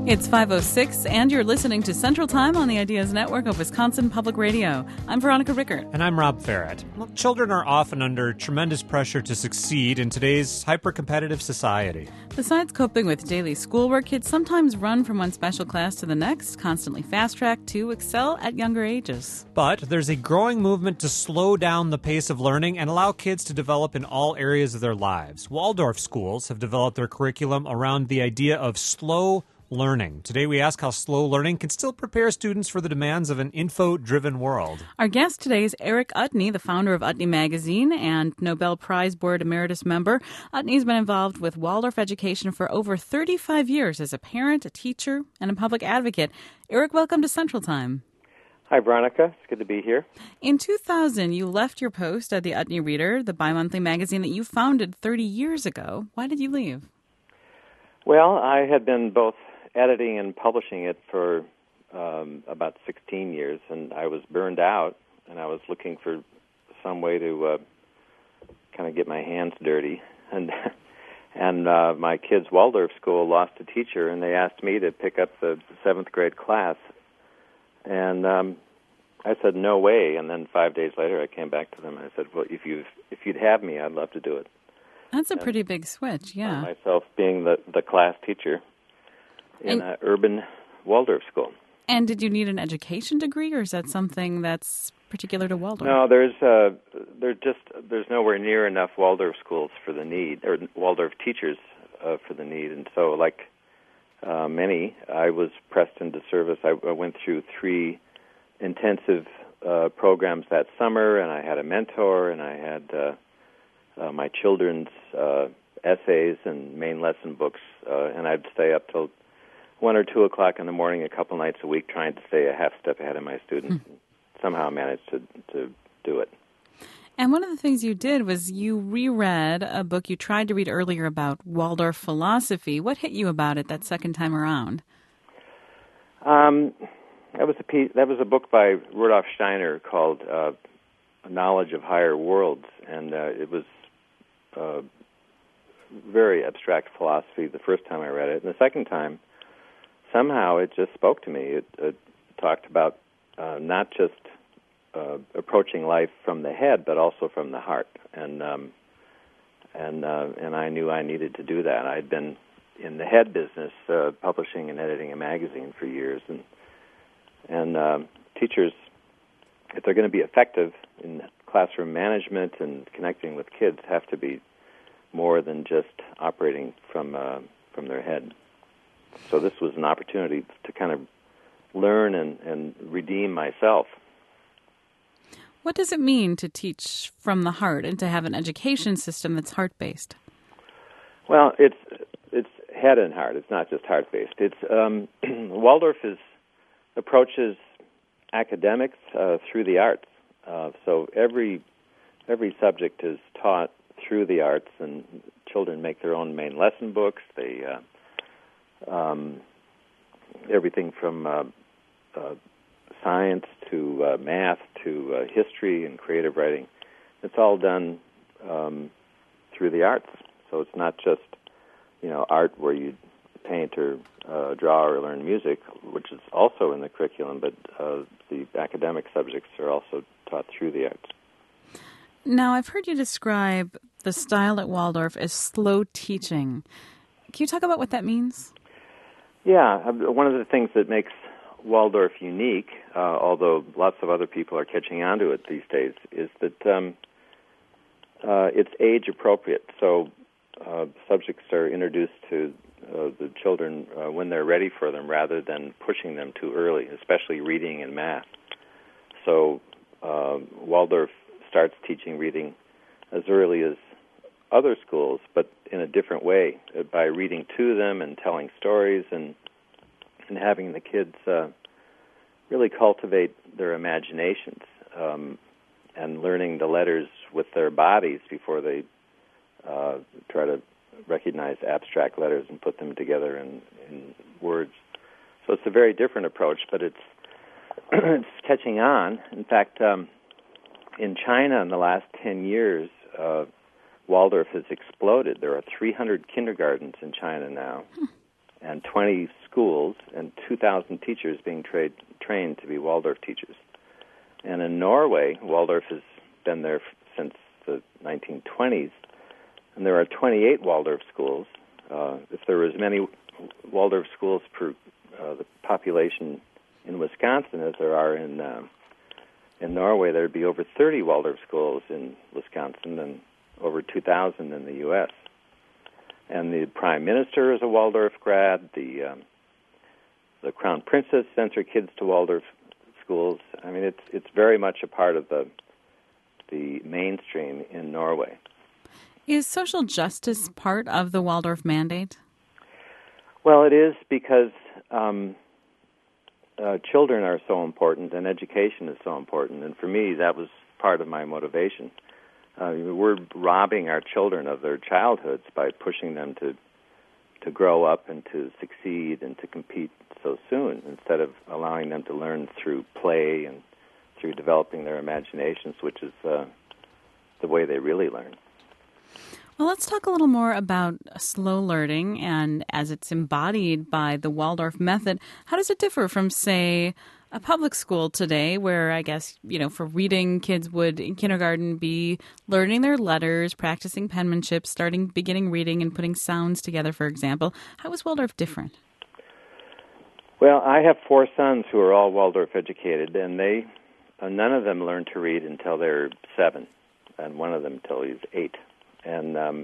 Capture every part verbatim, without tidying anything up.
It's five oh six, and you're listening to Central Time on the Ideas Network of Wisconsin Public Radio. I'm Veronica Rickert. And I'm Rob Farrett. Well, children are often under tremendous pressure to succeed in today's hyper-competitive society. Besides coping with daily schoolwork, kids sometimes run from one special class to the next, constantly fast-tracked to excel at younger ages. But there's a growing movement to slow down the pace of learning and allow kids to develop in all areas of their lives. Waldorf schools have developed their curriculum around the idea of slow learning. Today we ask how slow learning can still prepare students for the demands of an info-driven world. Our guest today is Eric Utne, the founder of Utne Magazine and Nobel Prize Board Emeritus member. Utne's been involved with Waldorf education for over thirty-five years as a parent, a teacher, and a public advocate. Eric, welcome to Central Time. Hi, Veronica. It's good to be here. In two thousand, you left your post at the Utne Reader, the bi-monthly magazine that you founded thirty years ago. Why did you leave? Well, I had been both editing and publishing it for um, about sixteen years, and I was burned out, and I was looking for some way to uh, kind of get my hands dirty. And and uh, my kids' Waldorf school lost a teacher, and they asked me to pick up the seventh grade class. And um, I said, no way. And then five days later, I came back to them, and I said, well, if, you've, if you'd have me, I'd love to do it. That's a and pretty big switch, yeah. Myself being the, the class teacher in an urban Waldorf school. And did you need an education degree, or is that something that's particular to Waldorf? No, there's uh, there's just there's nowhere near enough Waldorf schools for the need, or Waldorf teachers uh, for the need, and so like uh, many, I was pressed into service. I, I went through three intensive uh, programs that summer, and I had a mentor, and I had uh, uh, my children's uh, essays and main lesson books, uh, and I'd stay up till one or two o'clock in the morning a couple nights a week trying to stay a half step ahead of my students. Mm. And somehow managed to, to do it. And one of the things you did was you reread a book you tried to read earlier about Waldorf philosophy. What hit you about it that second time around? Um, that was a piece, that was a book by Rudolf Steiner called uh, Knowledge of Higher Worlds, and uh, it was uh, very abstract philosophy the first time I read it. And the second time, somehow it just spoke to me. It, it talked about uh, not just uh, approaching life from the head, but also from the heart. And um, and uh, and I knew I needed to do that. I'd been in the head business, uh, publishing and editing a magazine for years, and and uh, teachers, if they're going to be effective in classroom management and connecting with kids, have to be more than just operating from uh, from their head. So this was an opportunity to kind of learn and, and redeem myself. What does it mean to teach from the heart and to have an education system that's heart-based? Well, it's it's head and heart. It's not just heart-based. It's um, Waldorf is approaches academics uh, through the arts. Uh, so every every subject is taught through the arts, and children make their own main lesson books. They uh, Um, everything from uh, uh, science to uh, math to uh, history and creative writing. It's all done um, through the arts. So it's not just, you know, art where you paint or uh, draw or learn music, which is also in the curriculum, but uh, the academic subjects are also taught through the arts. Now, I've heard you describe the style at Waldorf as slow teaching. Can you talk about what that means? Yeah, one of the things that makes Waldorf unique, uh, although lots of other people are catching on to it these days, is that um, uh, it's age-appropriate. So uh, subjects are introduced to uh, the children uh, when they're ready for them rather than pushing them too early, especially reading and math. So uh, Waldorf starts teaching reading as early as other schools, but in a different way, uh, by reading to them and telling stories and and having the kids uh, really cultivate their imaginations um, and learning the letters with their bodies before they uh, try to recognize abstract letters and put them together in, in words. So it's a very different approach, but it's it's catching on. In fact, um, in China in the last ten years, uh, Waldorf has exploded. There are three hundred kindergartens in China now. and twenty schools and two thousand teachers being tra- trained to be Waldorf teachers. And in Norway, Waldorf has been there since the nineteen twenties, and there are twenty-eight Waldorf schools. Uh, if there were as many Waldorf schools per uh, the population in Wisconsin as there are in uh, in Norway, there would be over thirty Waldorf schools in Wisconsin and over two thousand in the U S And the Prime Minister is a Waldorf grad. The um, the Crown Princess sends her kids to Waldorf schools. I mean, it's it's very much a part of the the mainstream in Norway. Is social justice part of the Waldorf mandate? Well, it is because um, uh, children are so important and education is so important. And for me, that was part of my motivation. Uh, we're robbing our children of their childhoods by pushing them to to grow up and to succeed and to compete so soon, instead of allowing them to learn through play and through developing their imaginations, which is uh, the way they really learn. Well, let's talk a little more about slow learning and as it's embodied by the Waldorf method. How does it differ from, say, a public school today where, I guess, you know, for reading, kids would in kindergarten be learning their letters, practicing penmanship, starting beginning reading and putting sounds together, for example. How is Waldorf different? Well, I have four sons who are all Waldorf educated, and they uh, none of them learned to read until they're seven, and one of them until he's eight. And um,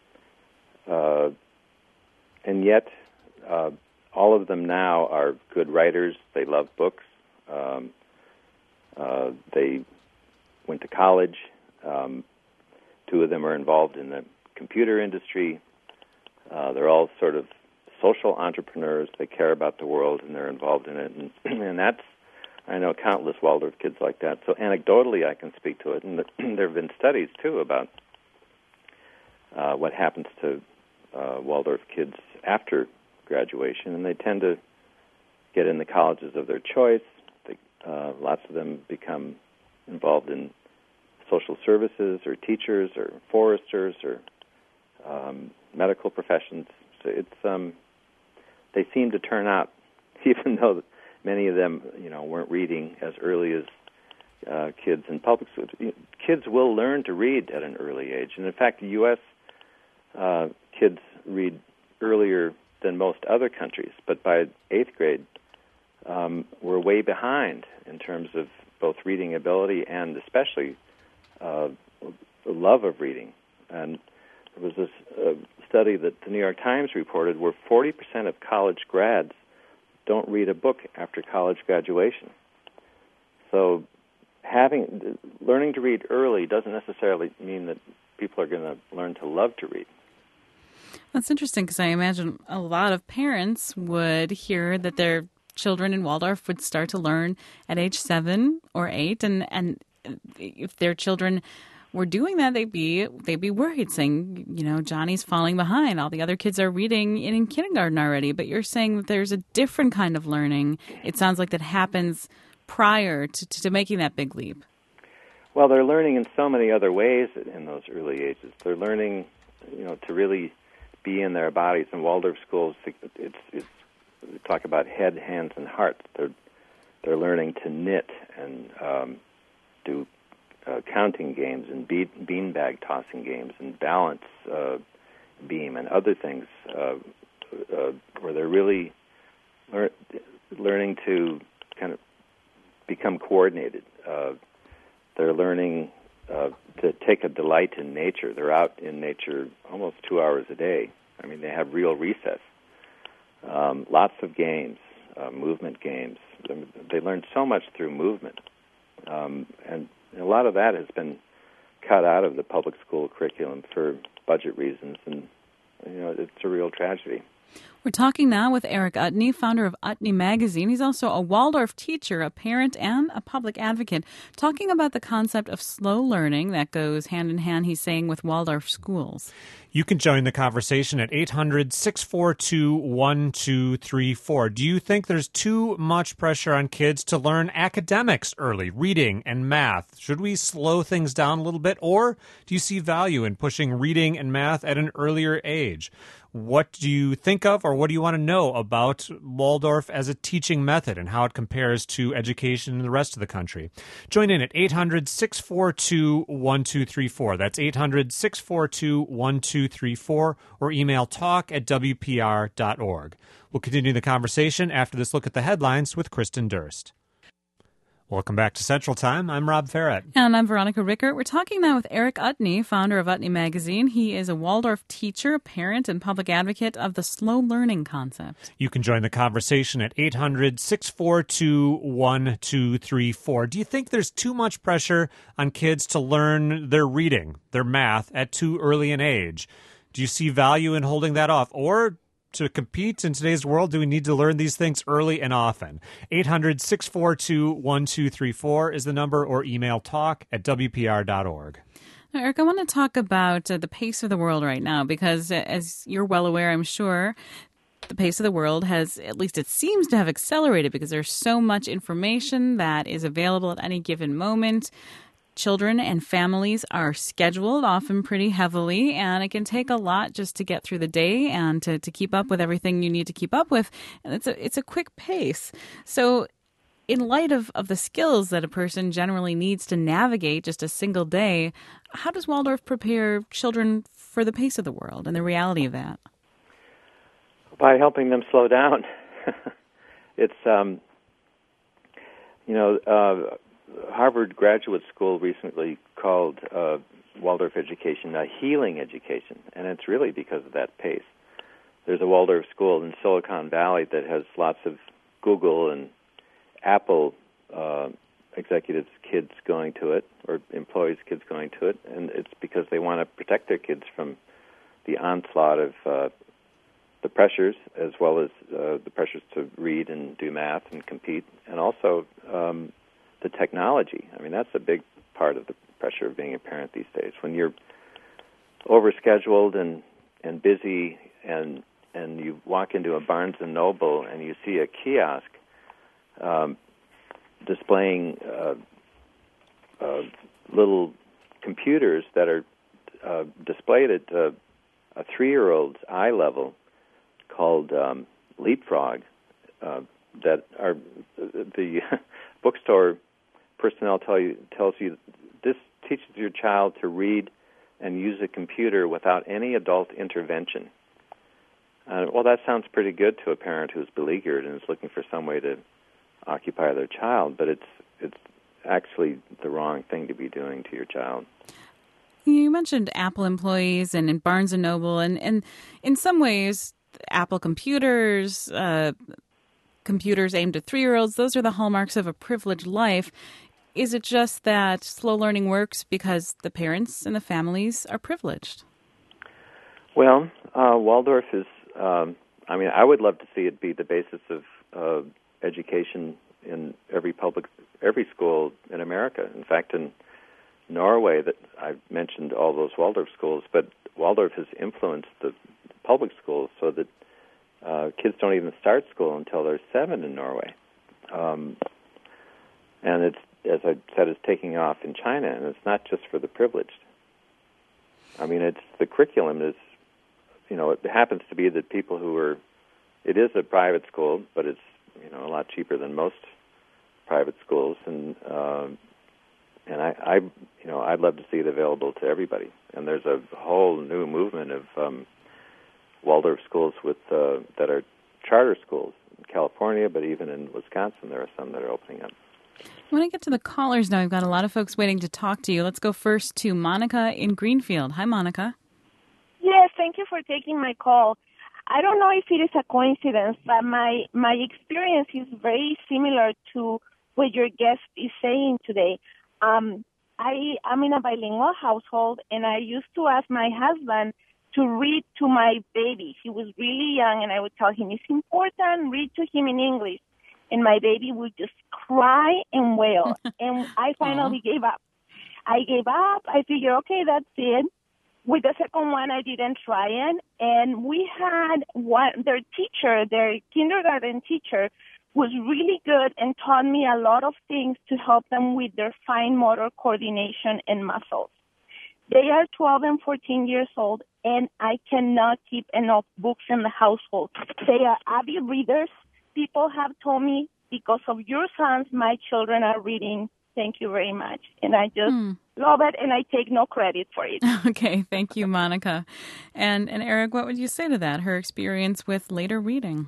uh, and yet, uh, all of them now are good writers. They love books. Um, uh, they went to college. Um, two of them are involved in the computer industry. Uh, they're all sort of social entrepreneurs. They care about the world, and they're involved in it. And, and that's, I know countless Waldorf kids like that. So anecdotally, I can speak to it. And there have been studies, too, about uh, what happens to uh, Waldorf kids after graduation. And they tend to get in the colleges of their choice. They, uh, lots of them become involved in social services or teachers or foresters or um, medical professions. So it's um, they seem to turn out, even though many of them, you know, weren't reading as early as uh, kids in public schools. Kids will learn to read at an early age, and in fact, the U S uh, kids read earlier than most other countries. But by eighth grade, um, we're way behind in terms of both reading ability and especially uh, the love of reading. And there was this uh, study that the New York Times reported where forty percent of college grads don't read a book after college graduation. So having learning to read early doesn't necessarily mean that people are going to learn to love to read. That's interesting because I imagine a lot of parents would hear that their children in Waldorf would start to learn at age seven or eight, and, and if their children were doing that, they'd be they'd be worried, saying, you know, Johnny's falling behind. All the other kids are reading in, in kindergarten already. But you're saying that there's a different kind of learning. It sounds like that happens prior to, to making that big leap. Well, they're learning in so many other ways in those early ages. They're learning, you know, to really be in their bodies. In Waldorf schools, it's, it's we talk about head, hands, and heart. They're they're learning to knit and um, do uh, counting games and be- beanbag tossing games and balance uh, beam and other things uh, uh, where they're really lear- learning to kind of become coordinated. Uh, they're learning uh, to take a delight in nature. They're out in nature almost two hours a day. I mean, they have real recess. Um, lots of games, uh, movement games. They learn so much through movement. Um, and a lot of that has been cut out of the public school curriculum for budget reasons, and, you know, it's a real tragedy. We're talking now with Eric Utne, founder of Utne Magazine. He's also a Waldorf teacher, a parent, and a public advocate, talking about the concept of slow learning that goes hand in hand, he's saying, with Waldorf schools. You can join the conversation at eight hundred, six four two, one two three four. Do you think there's too much pressure on kids to learn academics early, reading and math? Should we slow things down a little bit, or do you see value in pushing reading and math at an earlier age? what do you think of or what do you want to know about Waldorf as a teaching method and how it compares to education in the rest of the country? Join in at eight hundred, six four two, one two three four. That's eight hundred, six four two, one two three four or email talk at w p r dot org. We'll continue the conversation after this look at the headlines with Kristen Durst. Welcome back to Central Time. I'm Rob Farrett. And I'm Veronica Rickert. We're talking now with Eric Utne, founder of Utne Magazine. He is a Waldorf teacher, parent, and public advocate of the slow learning concept. You can join the conversation at eight hundred, six four two, one two three four. Do you think there's too much pressure on kids to learn their reading, their math, at too early an age? Do you see value in holding that off? Or to compete in today's world, do we need to learn these things early and often? eight hundred, six four two, one two three four is the number, or email talk at w p r dot org. Now, Eric, I want to talk about uh, the pace of the world right now because, uh, as you're well aware, I'm sure, the pace of the world has, at least it seems to have accelerated because there's so much information that is available at any given moment. Children and families are scheduled often pretty heavily, and it can take a lot just to get through the day and to, to keep up with everything you need to keep up with. And it's a, it's a quick pace. So in light of, of the skills that a person generally needs to navigate just a single day, how does Waldorf prepare children for the pace of the world and the reality of that? By helping them slow down. It's, um, you know, uh, Harvard Graduate School recently called uh, Waldorf education a healing education, and it's really because of that pace. There's a Waldorf school in Silicon Valley that has lots of Google and Apple uh, executives' kids going to it, or employees' kids going to it, and it's because they want to protect their kids from the onslaught of uh, the pressures, as well as uh, the pressures to read and do math and compete, and also um, the technology. I mean, that's a big part of the pressure of being a parent these days. When you're overscheduled and, and busy, and and you walk into a Barnes and Noble and you see a kiosk um, displaying uh, uh, little computers that are uh, displayed at uh, a three-year-old's eye level called um, Leapfrog, uh, that are the bookstore personnel tell you tells you this teaches your child to read and use a computer without any adult intervention. Uh, well, that sounds pretty good to a parent who's beleaguered and is looking for some way to occupy their child, but it's it's actually the wrong thing to be doing to your child. You mentioned Apple employees and in Barnes and Noble, and, and in some ways, Apple computers, uh, computers aimed at three-year-olds, those are the hallmarks of a privileged life. Is it just that slow learning works because the parents and the families are privileged? Well, uh, Waldorf is, um, I mean, I would love to see it be the basis of uh, education in every public, every school in America. In fact, in Norway, that I've mentioned all those Waldorf schools, but Waldorf has influenced the public schools so that uh, kids don't even start school until they're seven in Norway. Um, and it's, as I said, it's taking off in China, and it's not just for the privileged. I mean, it's the curriculum is, you know, it happens to be that people who are, it is a private school, but it's, you know, a lot cheaper than most private schools, and um, and I, I, you know, I'd love to see it available to everybody. And there's a whole new movement of um, Waldorf schools with uh, that are charter schools in California, but even in Wisconsin, there are some that are opening up. I want to get to the callers now. We've got a lot of folks waiting to talk to you. Let's go first to Monica in Greenfield. Hi, Monica. Yes, thank you for taking my call. I don't know if it is a coincidence, but my, my experience is very similar to what your guest is saying today. Um, I am in a bilingual household, and I used to ask my husband to read to my baby. He was really young, and I would tell him, it's important, read to him in English. And my baby would just cry and wail. And I finally gave up. I gave up. I figured, okay, that's it. With the second one, I didn't try it. And we had one, their teacher, their kindergarten teacher, was really good and taught me a lot of things to help them with their fine motor coordination and muscles. They are twelve and fourteen years old, and I cannot keep enough books in the household. They are avid readers. People have told me, because of your sons, my children are reading. Thank you very much. And I just hmm. love it, and I take no credit for it. Okay, thank you, Monica. And and Eric, what would you say to that, her experience with later reading?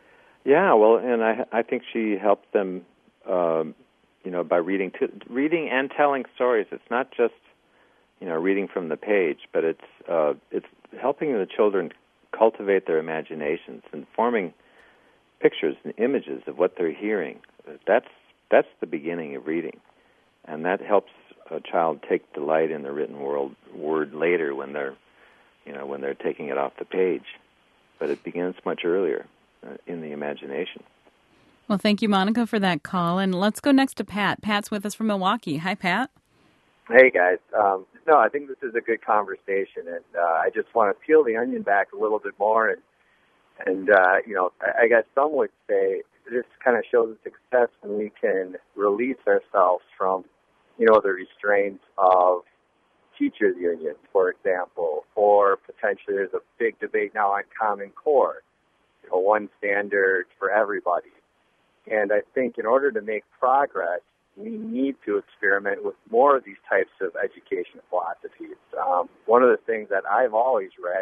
Yeah, well, and I I think she helped them, um, you know, by reading to, reading and telling stories. It's not just, you know, reading from the page, but it's uh, it's helping the children cultivate their imaginations and forming pictures and images of what they're hearing. That's that's the beginning of reading, and that helps a child take delight in the written world word later when they're, you know, when they're taking it off the page. But it begins much earlier uh, in the imagination. Well, thank you, Monica, for that call, and let's go next to Pat. Pat's with us from Milwaukee. Hi, Pat. Hey, guys. Um, no, I think this is a good conversation, and uh, I just want to peel the onion back a little bit more. And, and uh, you know, I, I guess some would say this kind of shows success when we can release ourselves from, you know, the restraints of teachers' unions, for example, or potentially there's a big debate now on Common Core, you know, one standard for everybody. And I think in order to make progress, we need to experiment with more of these types of education philosophies. Um, one of the things that I've always read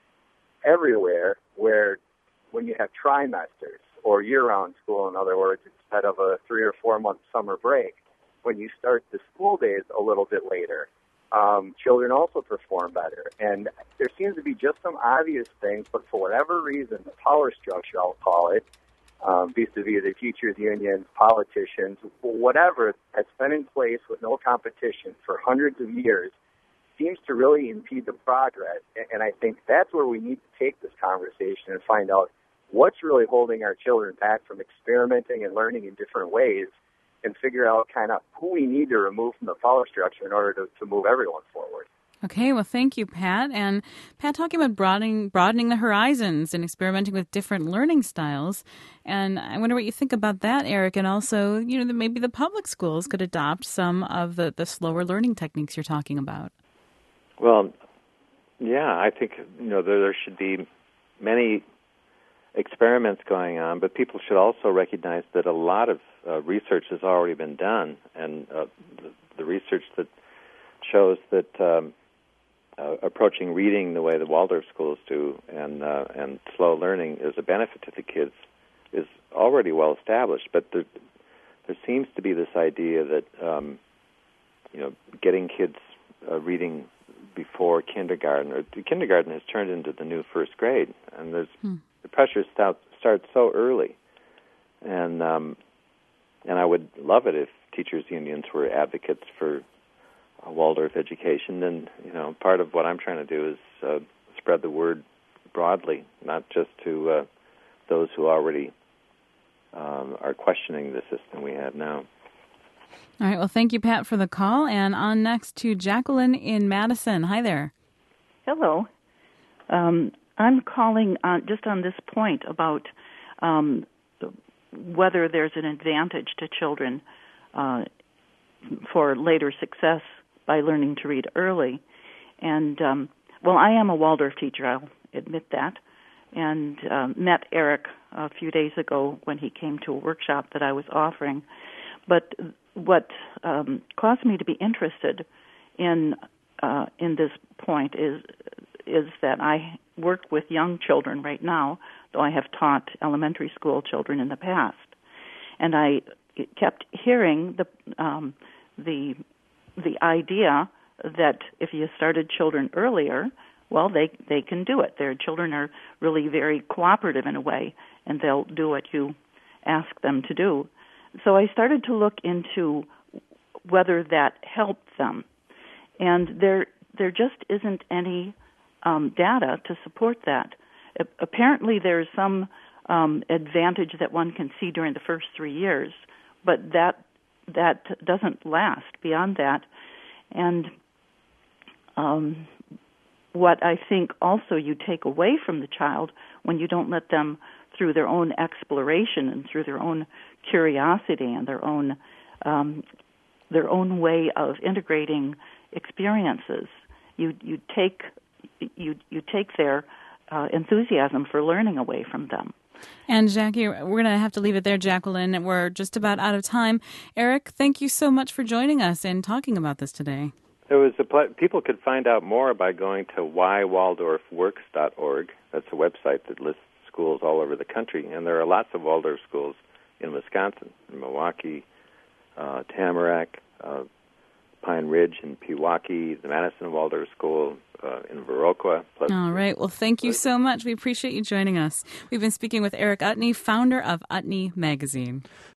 everywhere, where when you have trimesters or year-round school, in other words, instead of a three or four-month summer break, when you start the school days a little bit later, um, children also perform better. And there seems to be just some obvious things, but for whatever reason, the power structure, I'll call it, Um, vis-a-vis the teachers' unions, politicians, whatever that's been in place with no competition for hundreds of years, seems to really impede the progress. And I think that's where we need to take this conversation and find out what's really holding our children back from experimenting and learning in different ways, and figure out kind of who we need to remove from the power structure in order to, to move everyone forward. Okay, well, thank you, Pat. And Pat, talking about broadening broadening the horizons and experimenting with different learning styles. And I wonder what you think about that, Eric. And also, you know, that maybe the public schools could adopt some of the, the slower learning techniques you're talking about. Well, yeah, I think, you know, there, there should be many experiments going on, but people should also recognize that a lot of uh, research has already been done, and uh, the, the research that shows that um, Uh, approaching reading the way the Waldorf schools do and uh, and slow learning is a benefit to the kids is already well established. But there, there seems to be this idea that um, you know getting kids uh, reading before kindergarten, or kindergarten has turned into the new first grade, and there's hmm. the pressure start, starts so early. And um, and I would love it if teachers' unions were advocates for a Waldorf education. And, you know, part of what I'm trying to do is uh, spread the word broadly, not just to uh, those who already um, are questioning the system we have now. All right, well, thank you, Pat, for the call. And on next to Jacqueline in Madison. Hi there. Hello. Um, I'm calling on, just on this point about um, whether there's an advantage to children uh, for later success by learning to read early. And, um, well, I am a Waldorf teacher, I'll admit that, and um, met Eric a few days ago when he came to a workshop that I was offering. But what um, caused me to be interested in uh, in this point is is that I work with young children right now, though I have taught elementary school children in the past. And I kept hearing the um, the the idea that if you started children earlier, well, they they can do it. Their children are really very cooperative in a way, and they'll do what you ask them to do. So I started to look into whether that helped them, and there there just isn't any um, data to support that. Apparently, there's some um, advantage that one can see during the first three years, but that that doesn't last beyond that. And um, what I think also you take away from the child when you don't let them, through their own exploration and through their own curiosity and their own um, their own way of integrating experiences, you you take you you take their uh, enthusiasm for learning away from them. And Jackie, we're going to have to leave it there, Jacqueline. We're just about out of time. Eric, thank you so much for joining us and talking about this today. There was a pl- people could find out more by going to why waldorf works dot org. That's a website that lists schools all over the country, and there are lots of Waldorf schools in Wisconsin, in Milwaukee, uh, Tamarack, uh, Pine Ridge in Pewaukee, the Madison Waldorf School uh, in Viroqua. Plus All right. Well, thank you so much. We appreciate you joining us. We've been speaking with Eric Utne, founder of Utne Magazine.